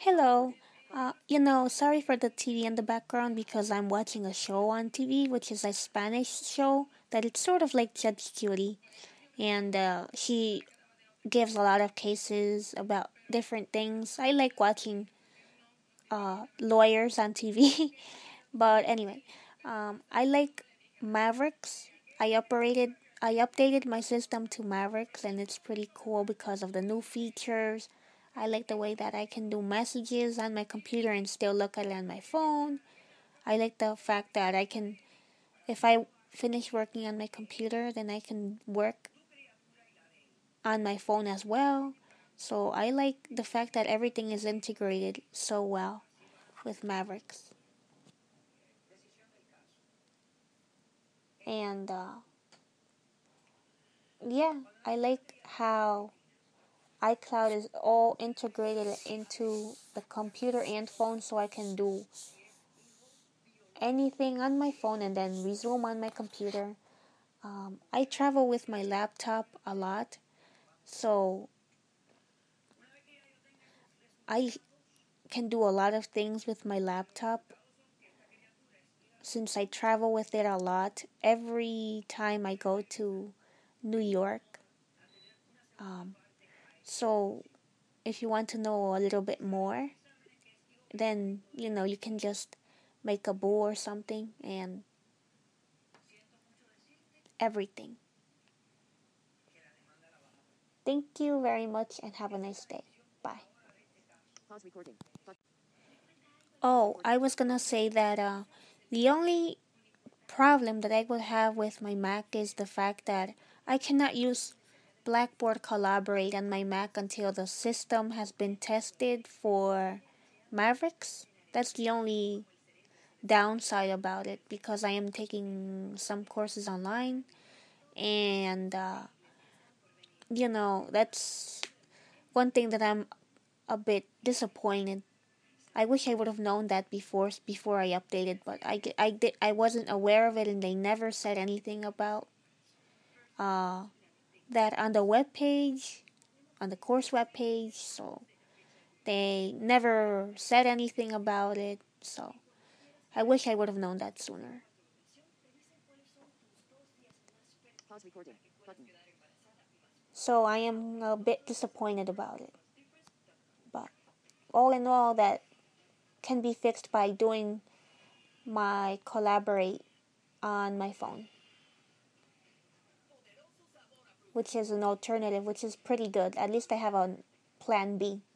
Hello. Sorry for the TV in the background because I'm watching a show on TV, which is a Spanish show that it's sort of like Judge Judy, and she gives a lot of cases about different things. I like watching lawyers on TV, but anyway, I like Mavericks. I operated, I updated my system to Mavericks, and it's pretty cool because of the new features. I like the way that I can do messages on my computer and still look at it on my phone. I like the fact that I can, if I finish working on my computer, then I can work on my phone as well. So I like the fact that everything is integrated so well with Mavericks. And yeah, I like how iCloud is all integrated into the computer and phone so I can do anything on my phone and then resume on my computer. I travel with my laptop a lot, so I can do a lot of things with my laptop since I travel with it a lot. Every time I go to New York, um, so if you want to know a little bit more, then you can just make a boo or something and everything. Thank you very much and have a nice day. Bye. Oh, I was gonna say that the only problem that I would have with my Mac is the fact that I cannot use Blackboard Collaborate on my Mac until the system has been tested for Mavericks. That's the only downside about it because I am taking some courses online and that's one thing that I'm a bit disappointed. I wish I would have known that before I updated, but I wasn't aware of it, and they never said anything about uh, that on the web page, on the course web page. So they never said anything about it. So I wish I would have known that sooner. So I am a bit disappointed about it. But all in all, that can be fixed by doing my collaborate on my phone, which is an alternative, which is pretty good. At least I have a plan B.